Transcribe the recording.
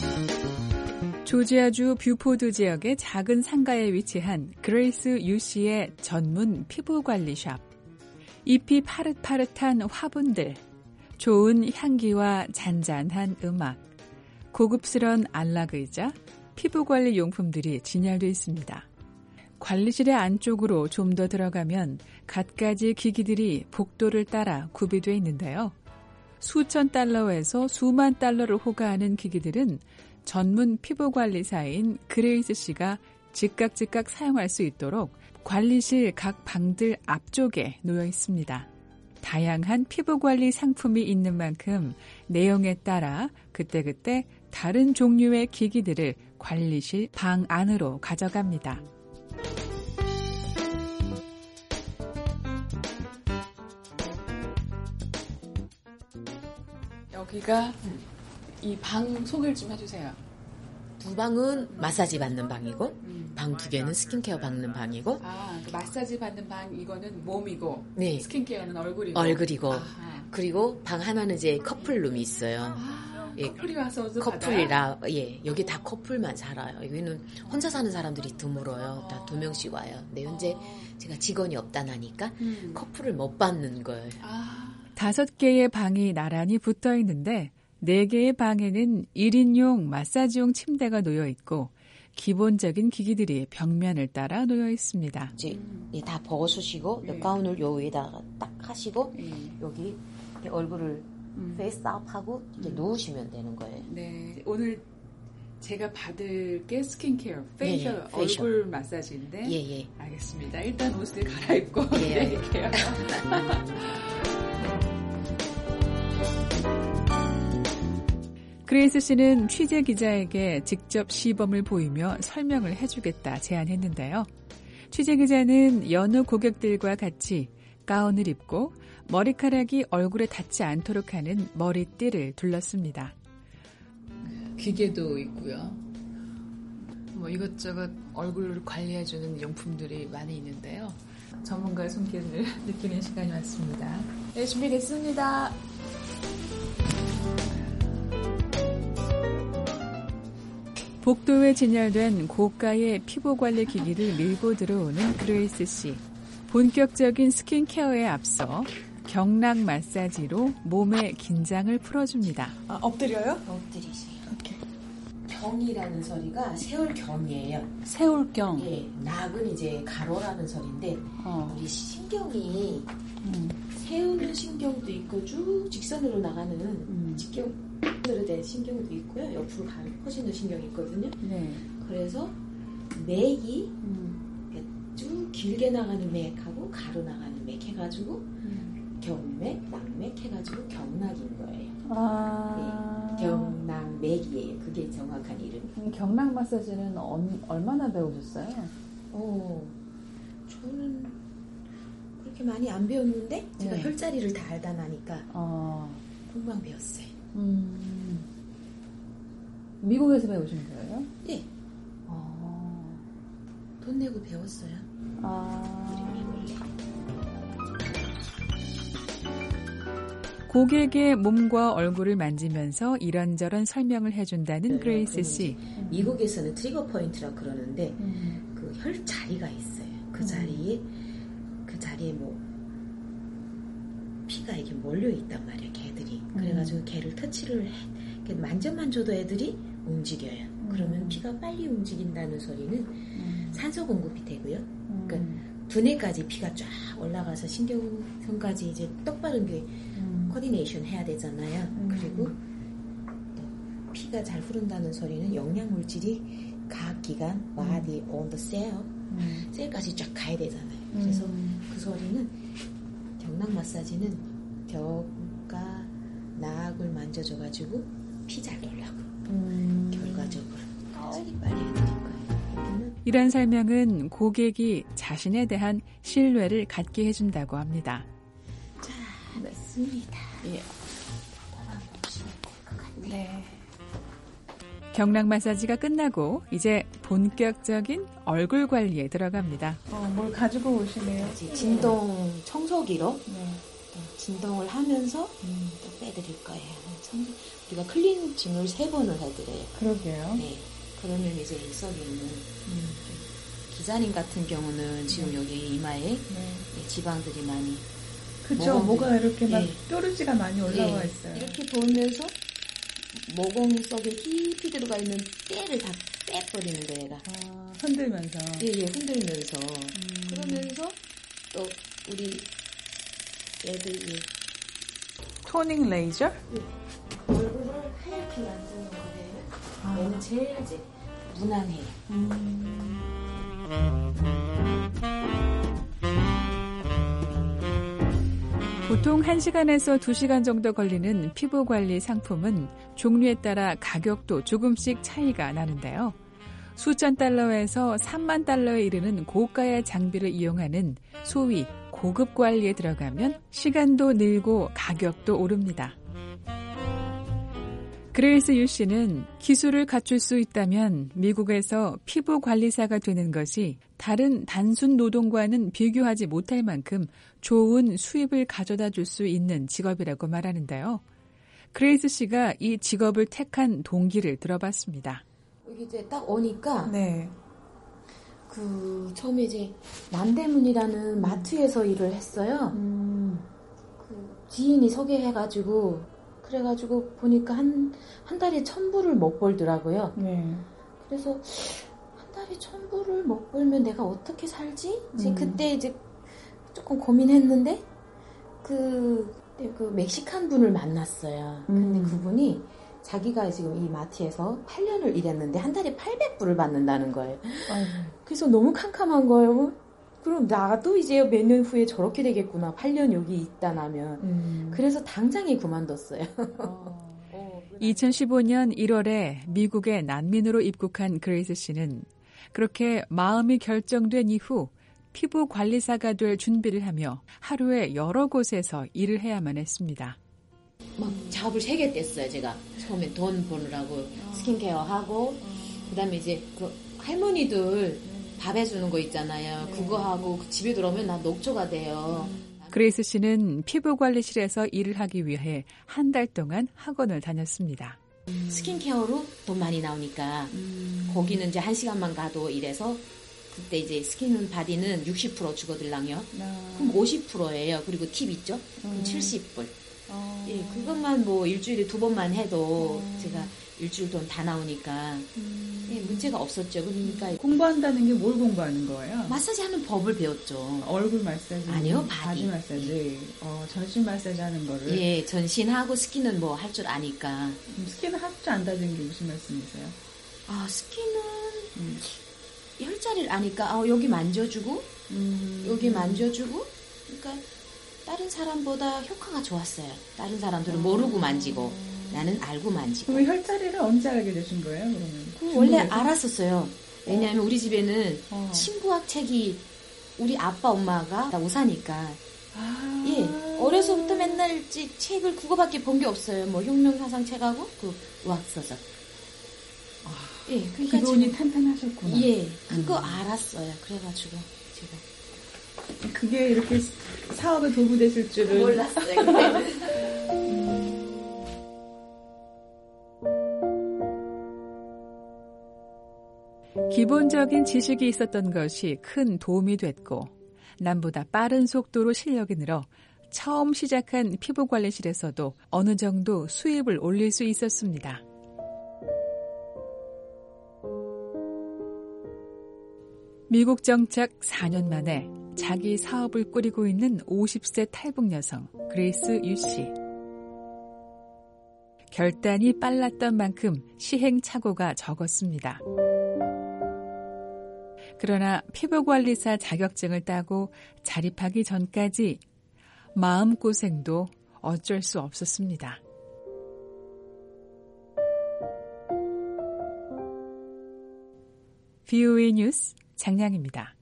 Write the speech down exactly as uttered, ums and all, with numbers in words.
조지아주 뷰포드 지역의 작은 상가에 위치한 그레이스 유씨의 전문 피부관리샵. 잎이 파릇파릇한 화분들, 좋은 향기와 잔잔한 음악, 고급스러운 안락의자, 피부관리 용품들이 진열되어 있습니다. 관리실의 안쪽으로 좀 더 들어가면 갖가지 기기들이 복도를 따라 구비되어 있는데요. 수천 달러에서 수만 달러를 호가하는 기기들은 전문 피부관리사인 그레이스 씨가 즉각 즉각 사용할 수 있도록 관리실 각 방들 앞쪽에 놓여 있습니다. 다양한 피부관리 상품이 있는 만큼 내용에 따라 그때그때 다른 종류의 기기들을 관리실 방 안으로 가져갑니다. 여기가 이 방 소개를 좀 해주세요. 두 방은 마사지 받는 방이고 음. 방 두 개는 스킨케어 받는 방이고. 아, 그 마사지 받는 방 이거는 몸이고 네. 스킨케어는 얼굴이고. 얼굴이고. 아하. 그리고 방 하나는 이제 커플룸이 있어요. 아, 예, 커플이 와서도 커플이라 받아요? 예, 여기 다 커플만 살아요. 여기는 혼자 사는 사람들이 드물어요. 다 두 명씩 와요. 근데 현재 제가 직원이 없다 나니까 음. 커플을 못 받는 거예요. 아. 다섯 개의 방이 나란히 붙어 있는데 네 개의 방에는 일 인용 마사지용 침대가 놓여 있고 기본적인 기기들이 벽면을 따라 놓여 있습니다. 이제 예, 다 벗으시고 네. 가운을 요 위에다가 딱 하시고 네. 여기 얼굴을 음. 페이스업하고 이제 음. 누우시면 되는 거예요. 네, 오늘 제가 받을 게 스킨케어, 페이셜, 예, 예, 페이셜. 얼굴 마사지인데 예, 예. 알겠습니다. 일단 옷을 갈아입고 예. 기다릴게요. 그레이스 씨는 취재 기자에게 직접 시범을 보이며 설명을 해주겠다 제안했는데요. 취재 기자는 여느 고객들과 같이 가운을 입고 머리카락이 얼굴에 닿지 않도록 하는 머리띠를 둘렀습니다. 기계도 있고요. 뭐 이것저것 얼굴을 관리해주는 용품들이 많이 있는데요. 전문가의 손길을 느끼는 시간이 왔습니다. 네, 준비됐습니다. 복도에 진열된 고가의 피부관리 기기를 밀고 들어오는 그레이스 씨. 본격적인 스킨케어에 앞서 경락 마사지로 몸의 긴장을 풀어줍니다. 아, 엎드려요? 엎드리세요. 오케이. 경이라는 소리가 세월경이에요. 세월경? 예, 낙은 이제 가로라는 소리인데 어. 우리 신경이 음. 세우는 신경도 있고 쭉 직선으로 나가는 음. 직경 으로 된 신경도 있고요. 옆으로 퍼지는 신경이 있거든요. 네. 그래서 맥이 음. 쭉 길게 나가는 맥하고 가로 나가는 맥 해가지고 음. 경맥, 낙맥 해가지고 경락인 거예요. 아. 네. 경락맥이에요. 그게 정확한 이름이. 경락 마사지는 언, 얼마나 배우셨어요? 어, 저는 그렇게 많이 안 배웠는데 제가 네. 혈자리를 다 알다 나니까 어. 금방 배웠어요. 음. 미국에서 배우신 거예요? 네. 어. 돈 내고 배웠어요. 아. 고객의 몸과 얼굴을 만지면서 이런저런 설명을 해준다는 네, 그레이스 씨. 미국에서는 트리거 포인트라고 그러는데 음. 그 혈자리가 있어요. 그 자리에 음. 그 자리에 뭐 피가 이렇게 몰려 있단 말이에요. 개들이. 그래가지고 개를 터치를 해. 만져만 줘도 애들이 움직여요. 음. 그러면 피가 빨리 움직인다는 소리는 음. 산소 공급이 되고요. 음. 그러니까 두뇌까지 피가 쫙 올라가서 신경선까지 이제 똑바른 게 음. 코디네이션 해야 되잖아요. 음. 그리고 또 피가 잘 흐른다는 소리는 영양물질이 각 기관, body, 음. on the cell, 음. 셀까지 쫙 가야 되잖아요. 그래서 음. 그 소리는 경락 마사지는 벽과 낙을 만져줘가지고 피 잘 돌라고 음. 결과적으로 빨리 빨리 해드릴 거예요. 이런 설명은 고객이 자신에 대한 신뢰를 갖게 해준다고 합니다. 자, 됐습니다. 예. 네. 경락 마사지가 끝나고 이제 본격적인 얼굴 관리에 들어갑니다. 어, 뭘 가지고 오시네요? 진동 청소기로 네. 진동을 하면서 음. 또 빼드릴 거예요. 우리가 클렌징을 세 번을 해드려요. 그러게요. 네. 그러면 이제 이 속에 있는 음. 기자님 같은 경우는 지금 네. 여기 이마에 네. 지방들이 많이 그렇죠. 뭐가 이렇게 막 네. 뾰루지가 많이 올라와 네. 있어요. 이렇게 돌면서 모공 속에 깊이 들어가 있는 때를 다 빼버리는 거예요. 얘가. 아, 흔들면서. 예, 예, 흔들면서. 음. 그러면서 또 우리 애들 예. 토닝 레이저? 예. 얼굴을 하얗게 만드는 거예요. 아. 얘는 제일 이제 무난해요. 음. 보통 한 시간에서 두 시간 정도 걸리는 피부관리 상품은 종류에 따라 가격도 조금씩 차이가 나는데요. 수천 달러에서 삼만 달러에 이르는 고가의 장비를 이용하는 소위 고급 관리에 들어가면 시간도 늘고 가격도 오릅니다. 그레이스 유 씨는 기술을 갖출 수 있다면 미국에서 피부관리사가 되는 것이 다른 단순 노동과는 비교하지 못할 만큼 좋은 수입을 가져다 줄 수 있는 직업이라고 말하는데요. 그레이스 씨가 이 직업을 택한 동기를 들어봤습니다. 여기 이제 딱 오니까 네. 그 처음에 이제 남대문이라는 마트에서 일을 했어요. 음. 그 지인이 소개해가지고 그래가지고 보니까 한, 한 달에 천 불을 못 벌더라고요. 네. 그래서 한 달에 천 불을 못 벌면 내가 어떻게 살지? 이제 음. 그때 이제 조금 고민했는데 그, 그 멕시칸 분을 만났어요. 근데 음. 그분이 자기가 지금 이 마트에서 팔 년을 일했는데 한 달에 팔백 불을 받는다는 거예요. 아유. 그래서 너무 캄캄한 거예요. 그럼 나도 이제 몇 년 후에 저렇게 되겠구나. 팔 년 여기 있다 나면. 음. 그래서 당장에 그만뒀어요. 어. 이천십오 년 일월에 미국에 난민으로 입국한 그레이스 씨는 그렇게 마음이 결정된 이후 피부관리사가 될 준비를 하며 하루에 여러 곳에서 일을 해야만 했습니다. 막 작업을 세 개 뗐어요. 제가 처음에 돈 버느라고 어. 스킨케어하고 어. 그다음에 이제 그 할머니들 밥 해주는 거 있잖아요. 네. 그거 하고 집에 들어오면 나 녹초가 돼요. 음. 그레이스 씨는 피부관리실에서 일을 하기 위해 한 달 동안 학원을 다녔습니다. 음. 스킨케어로 돈 많이 나오니까 음. 거기는 이제 한 시간만 가도 이래서 그때 이제 스킨 바디는 육십 퍼센트 주거들랑요. 아. 그럼 오십 퍼센트예요. 그리고 팁 있죠? 그럼 음. 칠십 불. 아. 예, 그것만 뭐 일주일에 두 번만 해도 아. 제가 일주일 돈 다 나오니까 음. 예, 문제가 없었죠. 그러니까 공부한다는 게 뭘 공부하는 거예요? 마사지 하는 법을 배웠죠. 얼굴 마사지? 아니요, 바디. 바디 마사지. 예. 어, 전신 마사지 하는 거를? 예, 전신하고 스킨은 뭐 할 줄 아니까. 음, 스킨은 할 줄 안다는 게 무슨 말씀이세요? 아, 스킨은 음. 혈자리를 아니까 아, 여기 만져주고 음. 여기 만져주고 그러니까 다른 사람보다 효과가 좋았어요. 다른 사람들은 아. 모르고 만지고 나는 알고 만지고. 그럼 혈자리를 언제 알게 되신 거예요? 그러면? 그 원래 알았었어요. 왜냐하면 우리 집에는 어. 친구학 책이 우리 아빠 엄마가 다 우사니까. 아. 예, 어려서부터 맨날 책을 그거밖에 본 게 없어요. 뭐 혁명사상 책하고 그 의학서적. 아, 예, 그러니까 기본이 지금, 탄탄하셨구나. 예, 그거 음. 알았어요. 그래가지고 제가 그게 이렇게 사업에 도구 되실 줄은 몰랐어요. 기본적인 지식이 있었던 것이 큰 도움이 됐고 남보다 빠른 속도로 실력이 늘어 처음 시작한 피부관리실에서도 어느 정도 수입을 올릴 수 있었습니다. 미국 정착 사 년 만에 자기 사업을 꾸리고 있는 오십 세 탈북 여성 그레이스 유 씨. 결단이 빨랐던 만큼 시행착오가 적었습니다. 그러나 피부관리사 자격증을 따고 자립하기 전까지 마음고생도 어쩔 수 없었습니다. 브이오에이 뉴스 장량입니다.